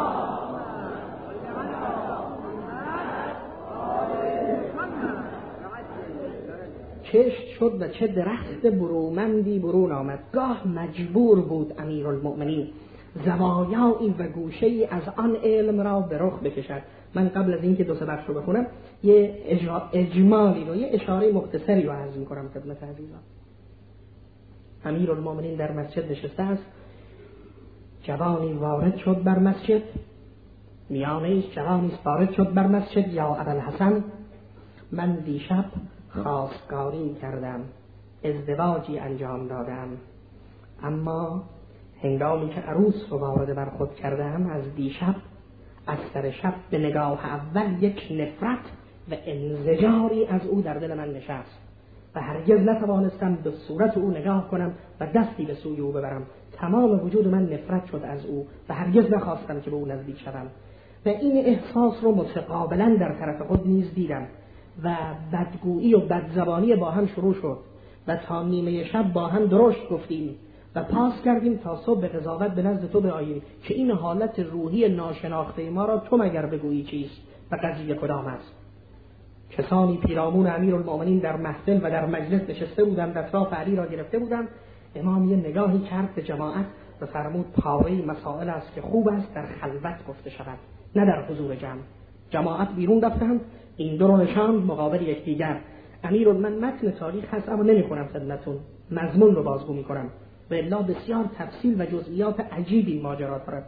کشت شد و چه درخت برومندی برون آمد. گاه مجبور بود امیرالمؤمنین زوایایی و گوشه‌ای از آن علم را به رخ بکشد. من قبل از اینکه دو سه بخش رو بخونم یه اجمالی رو، یه اشاره مختصری رو عرض می‌کنم خدمت عزیزان. امیرالمؤمنین در مسجد نشسته است، جوانی وارد شد بر مسجد، میانه جوانی وارد شد بر مسجد. یا ابوالحسن، من دیشب خواستگاری کردم، ازدواجی انجام دادم، اما هنگامی که عروس رو وارد بر خود کردم از دیشب از سر شب به نگاه اول یک نفرت و انزجاری از او در دل من نشست و هرگز نتوانستم به صورت او نگاه کنم و دستی به سوی او ببرم. تمام وجود من نفرت شد از او و هرگز نخواستم که به او نزدیک شوم و این احساس رو متقابلا در طرف خود نیز دیدم و بدگویی و بدزبانی با هم شروع شد و تا نیمه شب با هم درشت گفتیم و پاس کردیم تا صبح به قضاوت به نزد تو بیاییم که این حالت روحی ناشناخته ما را تو مگر بگویی چیست و قضیه کدام است. کسانی پیرامون امیرالمؤمنین در محفل و در مجلس نشسته بودند، اطراف علی را گرفته بودند. امام یه نگاهی کرد به جماعت و فرمود پاره مسائل است که خوب است در خلوت گفته شود، نه در حضور جمع. جماعت بیرون رفتند، این دو رو نشاند مقابل یکدیگر. من متن تاریخ هست اما نمیخونم خدمتتون، مضمون رو بازگو میکنم و الا بسیار تفصیل و جزئیات عجیبی این ماجرا دارد.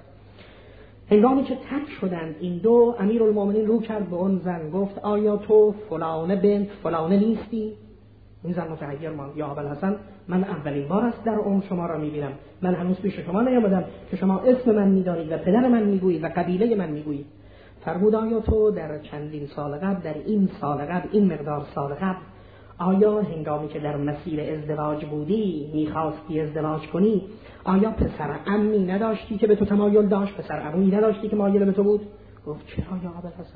هنگامی که تک شدند این دو، امیرالمومنین رو کرد به اون زن، گفت آیا تو فلانه بنت فلانه نیستی؟ این زن متحیر ماند. یا ابوالحسن، من اولین بار است در عمر شما را میبینم، من هنوز پیش شما نیامدم که شما اسم من میدانید و پدر من میگویید و قبیله من میگویید. فرمود آیا تو در چندین سال قبل، در این سال قبل، این مقدار سال قبل، آیا هنگامی که در مسیر ازدواج بودی میخواستی ازدواج کنی، آیا پسر عمی نداشتی که به تو تمایل داشت؟ پسر عمویی نداشتی که مایل به تو بود؟ گفت چرا یا ابوالحسن؟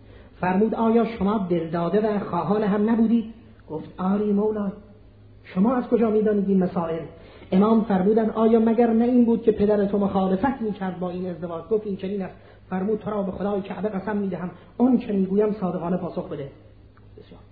فرمود آیا شما دلداده و خواهان هم نبودید؟ گفت آری مولای. شما از کجا میدانید این مسائل؟ امام فرمودن آیا مگر نه این بود که پدر تو مخالفت میکرد با این ازدواج؟ گفت این چنین است. فرمود تو را به خدای کعبه قسم میدهم آن چه میگویم صادقانه پاسخ بده. بسیار.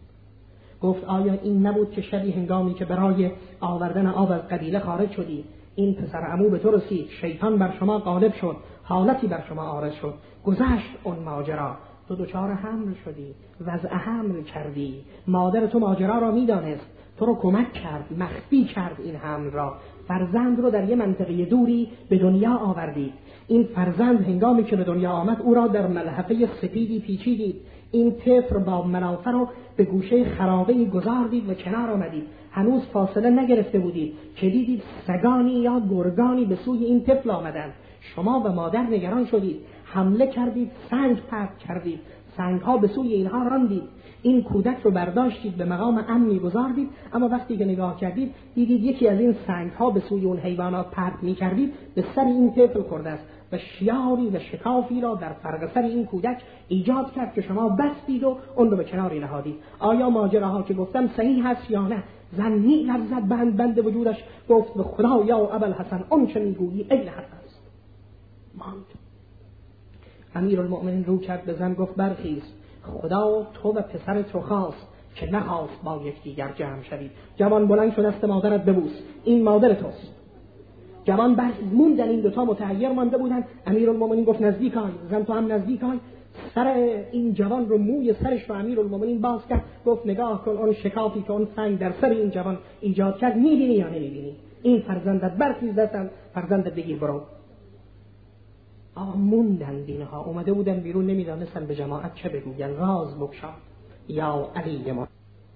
گفت آیا این نبود که شبی هنگامی که برای آوردن آب از قبیله خارج شدی، این پسر عمو به تو رسید، شیطان بر شما غالب شد، حالتی بر شما عارض شد، گذشت اون ماجرا، تو دچار حمل شدی، وضع حمل کردی، مادر تو ماجرا را میدانست، تو رو کمک کرد، مخفی کرد این حمل را، فرزند رو در یه منطقه دوری به دنیا آوردید. این فرزند هنگامی که به دنیا آمد او را در ملحفه سپیدی پیچیدید، این طفل با ملافه رو به گوشه خرابه‌ای گذاردید و کنار آمدید، هنوز فاصله نگرفته بودید که دیدید سگانی یا گرگانی به سوی این طفل آمدند. شما و مادر نگران شدید، حمله کردید، سنگ پرت کردید، سنگ‌ها به سوی اینها راندید، این کودک رو برداشتید به مقام امنی گذاردید، اما وقتی که نگاه کردید دیدید یکی از این سنگ‌ها به سوی اون حیوانات پرت می‌کردید به سر این طفل خورده است و شیاری و شکافی را در فرق سر این کودک ایجاد کرد که شما بستید و اون رو به کناری نهادید. آیا ماجراها که گفتم صحیح هست یا نه؟ زن می‌لرزد بند وجودش، گفت به خدا یا ابوالحسن اون چه میگویی عین حق است. ماند. امیرالمومنین رو کرد به زن، گفت برخیز، خدا تو و پسرت رو خواست که نخواست با یکدیگر جمع شوید. جوان بلند شد دست مادرت ببوس، این مادر توست. جوان موندن، این دوتا متحیر مانده بودن. امیرالمومنین گفت نزدیک آی. زن تو هم نزدیک آی. سر این جوان رو، موی سرش رو امیرالمومنین باز کرد، گفت نگاه کن اون شکافی که اون سنگ در سر این جوان ایجاد کرد، میبینی یا نمیبینی؟ این فرزندت، برخیز دستم فرزندت بگیر برو. موندن دینها، اومده بودن بیرون، نمیدانستن به جماعت چه بگوین. راز بگشا یا علی ما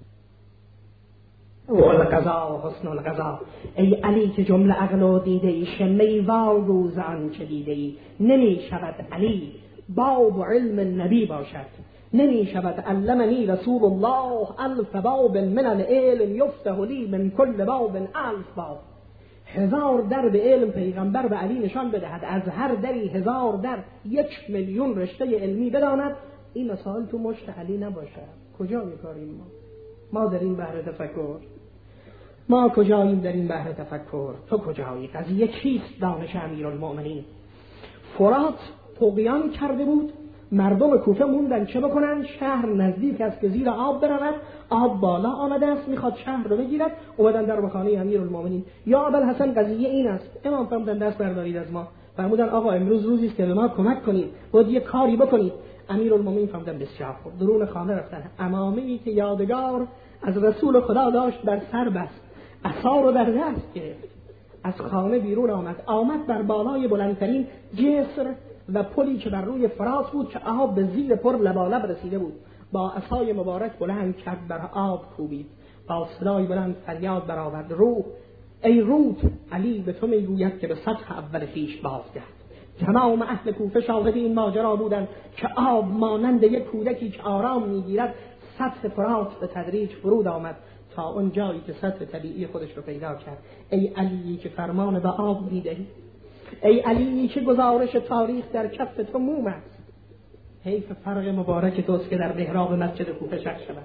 والقضا و حسن القضا. ای علی که جمله عقل و دیده ای، شمه وال روز آن چه دیده ای. نمی شود علی باب و علم نبی باشد، نمی شود علمنی رسول الله الف باب من العلم یفتح لی من کل باب الف باب. 1000 در به علم پیغمبر به علی نشان بدهد، از هر دری 1000 در 1,000,000 رشته علمی بداند. این مسائل تو مشت علی نباشد. کجا میکاریم ما در این بحر تفکر؟ ما کجاییم در این بحر تفکر؟ تو کجایی؟ قضیه چیست؟ دانش امیرالمومنین. فرات طغیان کرده بود، مردم کوفه موندن چه بکنن؟ شهر نزدیک است که زیر آب برود، آب بالا آمده است، میخواد شهر رو بگیرد. اومدن در خانه امیرالمومنین. یا ابوالحسن قضیه این است. امام فرمودن دست بردارید از ما. فرمودن آقا امروز روزی است که به ما کمک کنید، باید یه کاری بکنید. امیرالمومنین فرمودن بسیار خوب. درون خانه رفتن. عمامه‌ای که یادگار از رسول خدا داشت بر سر بست، عصا رو در دست گرفت، از خانه بیرون آمد بر بالای بلندترین جسر و پلی که بر روی فرات بود که آب به زیر پر لبالب رسیده بود. با عصای مبارک بلند کرد، بر آب کوبید، با صدای بلند فریاد برآورد: روح ای روح، علی به تو میگوید که به سطح اول خویش بازگرد. تمام اهل کوفه شاهد این ماجرا بودند که آب مانند یک کودکی که آرام میگیرد سطح فرات به تدریج فرود آمد تا اون جایی که سطح طبیعی خودش رو پیدا کرد. ای علی که فرمان به آب میدهی، ای علی که گزارش تاریخ در کف تو موم است، حیف فرق مبارک توست که در محراب مسجد کوفه شق شود.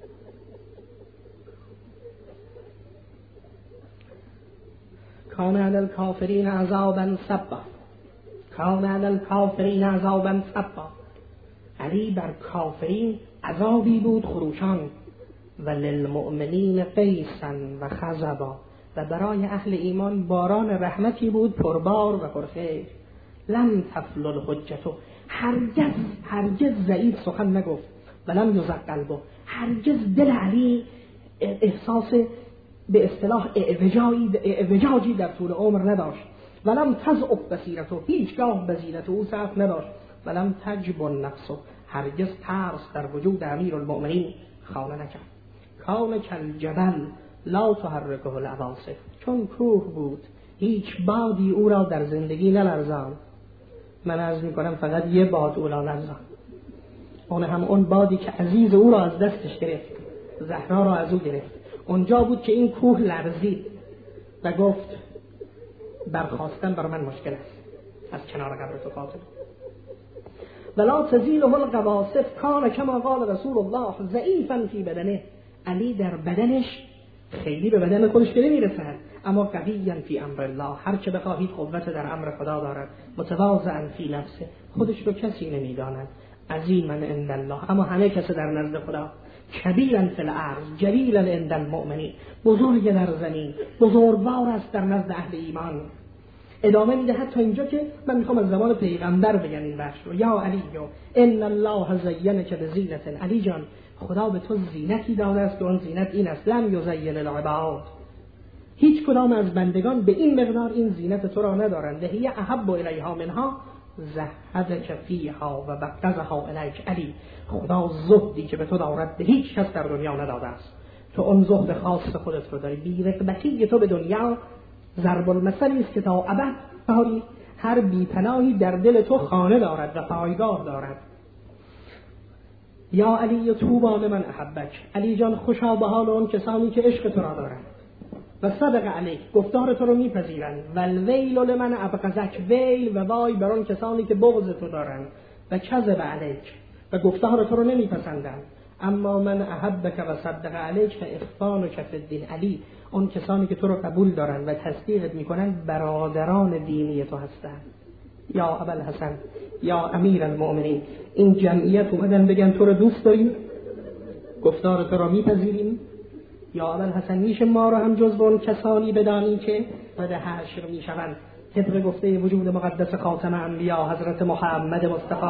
کان علی الکافرین عذابا صبا، کان علی الکافرین عذابا صبا. علی بر کافرین عذابی بود خروشان، و للمؤمنین قیسا و خزبا، و برای اهل ایمان باران رحمتی بود پربار و پرخیر. لم تفل الحجت، هرگز ضعیف سخن نگفت، ولم یزغ قلبه، هرگز دل علی احساس به اصطلاح اعوجاجی در طول عمر نداشت. ولم تضعف بصیرته، هیچگاه بصیرت او ضعف نداشت. ولم تجبن نفسه، هرگز ترس در وجود امیرالمؤمنین خانه نکرد. کان کالجبل لا تحرکه العواصف، چون کوه بود هیچ بادی او را در زندگی نلرزاند. من عرض میکنم فقط یه باد او را لرزاند، اون بادی که عزیز او را از دستش گرفت، زهرا را از او گرفت. اونجا بود که این کوه لرزید و گفت برخاستن بر من مشکل است از کنار قبر تو فاطمه. ولا تزیله القواصف، کان کما قال رسول الله ضعیفا فی بدنه، علی در بدنش خیلی به بدن خودش که نمیرسد، اما قویا فی امر الله، هر چه بخواهید قوت در امر خدا دارد. متواضعا فی نفسه، خودش رو کسی نمیداند. عظیما عند الله، اما همه کس در نزد خدا. کبیرا فی الارض جلیلا عند المؤمنین، بزرگ در زمین، بزرگوار است در نزد اهل ایمان. ادامه میده حتی اینجا که من میخوام از زبان پیغمبر بگم این بخش رو. یا علی ان الله زینک بزینت، علی جان خدا به تو زینتی داده است که اون زینت این است. لم یزین العباد، هیچ کدام از بندگان به این مقدار این زینت تو را ندارند. هی احب الیها منها زهدک فیها و بغضها الیک، علی خدا زهدی که به تو دارد به هیچ کس در دنیا نداده است. تو اون زهد خاص خودت رو داری. بی رغبتی تو به دنیا ضرب المثلی است که تا ابد باری هر بی‌پناهی در دل تو خانه دارد و پایگاه دارد. یا علی طوبی لمن احبک، علی جان خوشا به حال اون کسانی که عشق تو را دارند و صدق علیک، گفتار تو رو میپذیرند. و الویل لمن ابغضک، ویل و وای بر اون کسانی که بغض تو دارند. و کذب علیک، و گفتار تو رو نمیپسندند. اما من احبک و صدق علیک فاخوانک فی الدین، علی اون کسانی که تو رو قبول دارند و تصدیقت میکنند برادران دینی تو هستند. یا ابوالحسن، یا امیر المؤمنین، این جمعیت اومدن بگن تو رو دوست داریم، گفتار تو رو میپذیریم. یا ابوالحسن میشه ما رو هم جزو اون کسانی بدانی که بعد حشر میشوند طبق گفته وجود مقدس خاتم انبیا حضرت محمد مصطفی.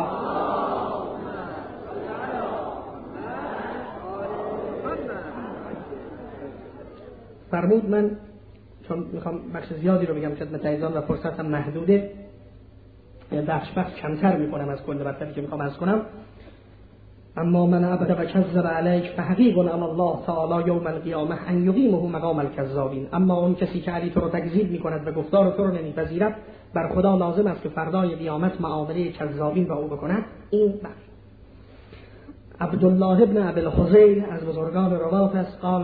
فرمود من چون میخوام بخش زیادی رو بگم خدمت عزیزان و فرصتم محدوده، بخش کمتر میکنم از کل مطلبی که میخوام عرض کنم. اما من عبد و کذب علیک فحقیق علی الله تعالی یوم القیامه ان یقیمه مقام الکذابین، اما اون کسی که علی تو رو تکذیب میکند و گفتار تو رو نمیپذیرد بر خدا لازم است که فردای قیامت معامله کذابین با او بکند. این بخش عبدالله ابن ابی الخزیل از بزرگان روات است. قال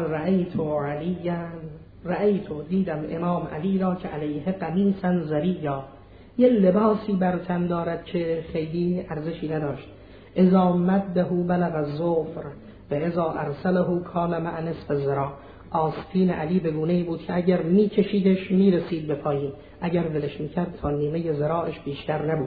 رأیت دیدم امام علی را که علیه قمیصا زریا، یه لباسی بر تن دارد که خیلی ارزشی نداشت. اذا مده بلغ الظفر و اذا ارسله کان مع نصف الذراع، آستین علی به گونه‌ای بود که اگر میکشیدش میرسید به پایین، اگر ولش میکرد تا نیمه ذراعش بیشتر نبود.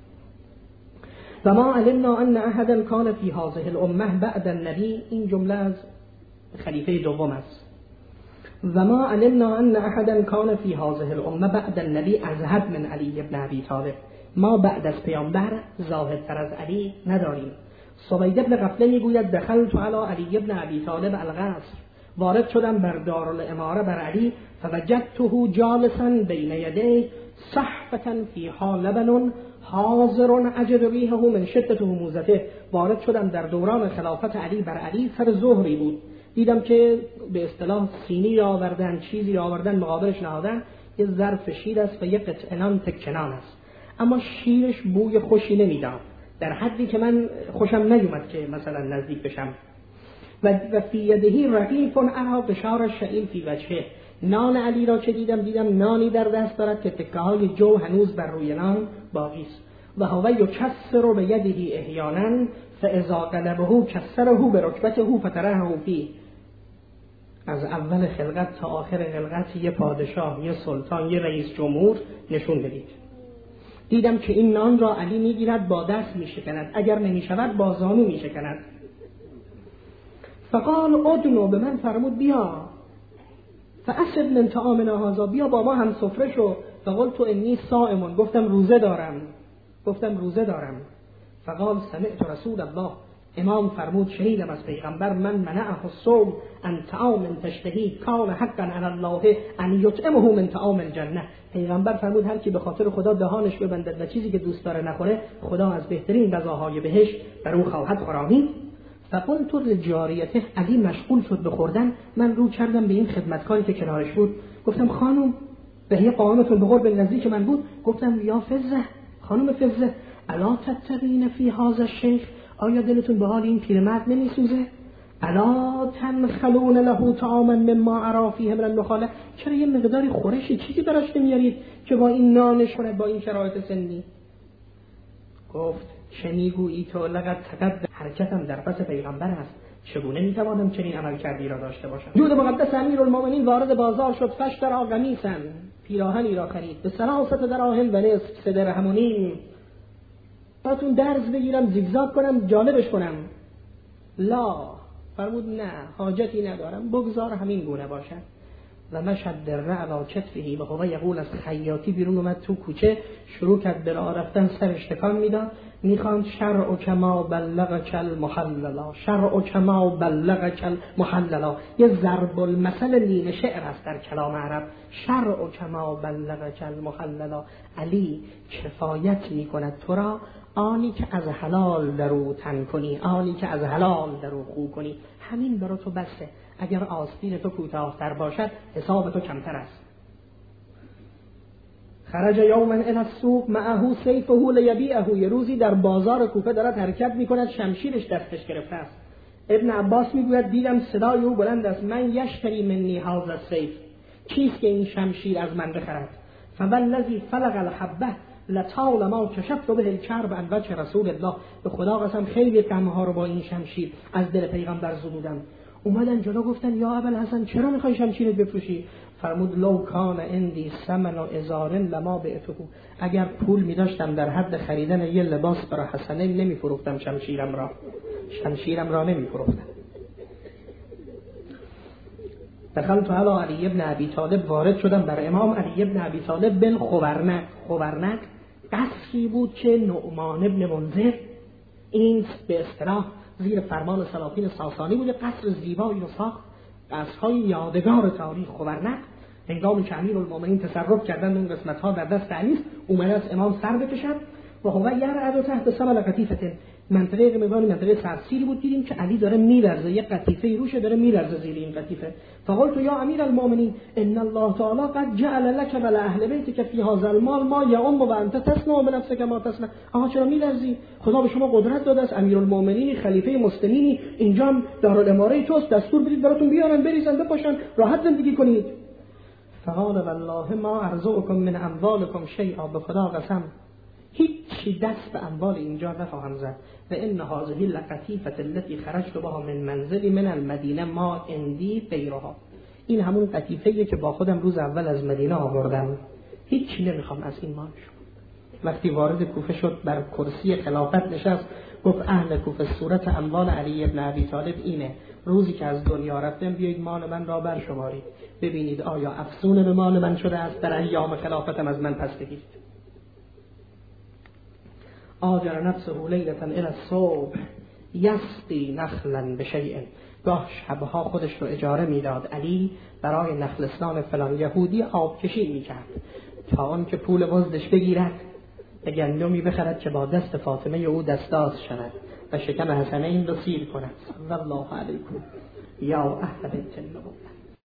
و ما علمنا ان احدا کان فی هذه الامه بعد النبی، این جمله از خلیفه دوم است. و ما علمنا ان احدا کان فی هذه الامه بعد النبی ازهد من علی ابن ابی طالب، ما بعد از پیامبر زاهدتر از علی نداریم. سوید ابن غفله میگوید دخلت علی علی ابن ابی طالب القصر، وارد شدم بر دارالاماره بر علی، فوجدته جالسا بین یدی صحفه فیها لبن حاضر اجد ریحه من شدت هموزته. وارد شدم در دوران خلافت علی بر علی، سر ظهری بود، دیدم که به اصطلاح سینی آوردن، چیزی آوردن مقابلش نهادن، یه ظرف شیر است و یه قطعه نان تکنان است، اما شیرش بوی خوشی نمیداد، در حدی که من خوشم نیومد که مثلا نزدیک بشم. و فی یدهی رغیف ارها قشار الشعیر فی وجهه، نان علی را که دیدم نانی در دست دارد که تکه‌های جو هنوز بر روی نان باقی است. و هو یکسر بیده احیانا فاذا قلبه کسره برکبته فترحه فی. از اول خلقت تا آخر خلقت یه پادشاه، یه سلطان، یه رئیس جمهور نشون بدید. دیدم که این نان را علی میگیرد با دست میشکند، اگر نمیشود با زانو میشکند. فقال ادنو، به من فرمود بیا، فاسد من طعامنا هذا، بیا با ما هم سفره شو. فقلت انی صائم، گفتم روزه دارم. فقال سمعت رسول الله، امام فرمود شنیدم از پیغمبر، من منعه الصوم ان طعام تشتهی کان حقا علی الله ان یطعمه من طعام الجنه. پیغمبر فرمود هر کی به خاطر خدا دهانش ببندد و چیزی که دوست داره نخوره، خدا از بهترین غذاهای بهشت بر او خواهد خوراند. فقلت للجاریته، علی مشغول شد به خوردن، من رو کردم به این خدمتکاری که کنارش بود، گفتم خانم به هی قوامتون به قرب نزدیک من بود، گفتم یا فزه، خانم فزه، الا تتقین فی هذا الشیخ، آیا دلتون به حال این پیرمرد نمیسوزه؟ الا تنخلون له طعاما مما ارا فیه من النخاله، چرا یه مقداری خورشی چیزی براش نمیارید که با این نانش کنه، با این شرایط سنی؟ گفت چه میگویی تو؟ لقد تقدم، حرکتم در پس پیغمبر است، چگونه میتوانم چنین عمل کردی را داشته باشم؟ جود مقدس امیرالمومنین وارد بازار شد، فاشتری قمیصا، پیراهنی را خرید به 3 دراهم و نصف، 3 درهم و نیم. براتون درس بگیرم، زیگزاگ کنم، جالبش کنم؟ لا، فرمود نه، حاجتی ندارم، بگذار همین گونه باشد. و مشهد در علی کتفه، و هو یقول، از خیاطی بیرون اومد تو کوچه، شروع کرد به راه رفتن، سرش تکان میداد، میخواند شرع کما بلغک المحللا، شرع کما بلغک المحللا. یه ضرب المثل نیمه شعر است در کلام عرب، شرع کما بلغک المحللا. علی کفایت میکند تو را آنی که از حلال درو تن کنی، آنی که از حلال درو خو کنی، همین برای تو بسه. اگر آستین تو کوتاه‌تر باشد حساب تو کمتر است. خرج یوما الی السوق معه سیفه لیبیعه، یه روزی در بازار کوفه دارد حرکت میکند، شمشیرش دستش گرفته است. ابن عباس میگوید دیدم صدای او بلند است، من یشتری منی هذا السیف، کیست که این شمشیر از من بخرد؟ فوالذی فلق الحبه لطال ما کشفت به الکرب عن وجه رسول الله، به خدا قسم خیلی غمها رو با این شمشیر از دل پیغمبر زدودم. اومدن جلو گفتن یا ابوالحسن چرا میخوای شمشیرت بفروشی؟ فرمود لو کان عندی ثمن ازار لما بعته، اگر پول می‌داشتم در حد خریدن یه لباس برای حسنین نمیفروختم شمشیرم را نمیفروختم. دخلت علی علی ابن ابی طالب، وارد شدم بر امام علی ابن ابی طالب بن خوبرنک. قصری بود که نعمان ابن منذر، این به اصطلاح زیر فرمان سلاطین ساسانی بود، قصر زیبایی رو ساخت، قصرهای یادگار تاریخ. خوبرنک هنگامی که امیرالمومنین تصرف کردن اون قسمت‌ها در دست علی، اومد از امام سر بکشد و هو یرعد تحت ثمل قطیفه، منطقه سرسیری بود. دیدیم که علی داره میلرزه، یک قطیفه روشه داره میلرزه زیر این قطیفه. فقلت یا امیرالمومنین ان الله تعالی قد جعل لك و لاهل بیتک فی هذا المال ما یعم و انت تصنع بنفسك ما تصنع. آها چرا میلرزی؟ خدا به شما قدرت داده است، امیرالمومنین خلیفه مسلمینی، اینجا دارالاماره توست، دستور بدید براتون بیارن بریزن بپاشن راحت زندگی کنید. فقال والله ما ارزقكم من اموالكم شیئا، به خدا قسم هیچی دست به اموال اینجا نخواهم زد. و ان هذه اللقطیفه التي خرجت بها من منزلی من المدینه ما عندي غیرها، این همون قطیفه‌ایه که با خودم روز اول از مدینه آوردم، هیچی نمیخوام از این مالش. وقتی وارد کوفه شد بر کرسی خلافت نشست، گفت اهل کوفه صورت اموال علی ابن ابی طالب اینه، روزی که از دنیا رفتم بیایید مال من را برشمارید، ببینید آیا افزون به مال من شده است، در ایام خلافتم از من پس بگیرید. آجر نفسه لیلة الی الصبح یسقی نخلا بشیء، گاه شبها خودش رو اجاره میداد علی برای نخلستان فلان یهودی آب کشی میکرد تا آن که پول مزدش بگیرد و گندمی بخرد که با دست فاطمه او دستاز شود و شکم حسنین رو سیر کند. صلی الله علیکم یا اهل بیت النبوة.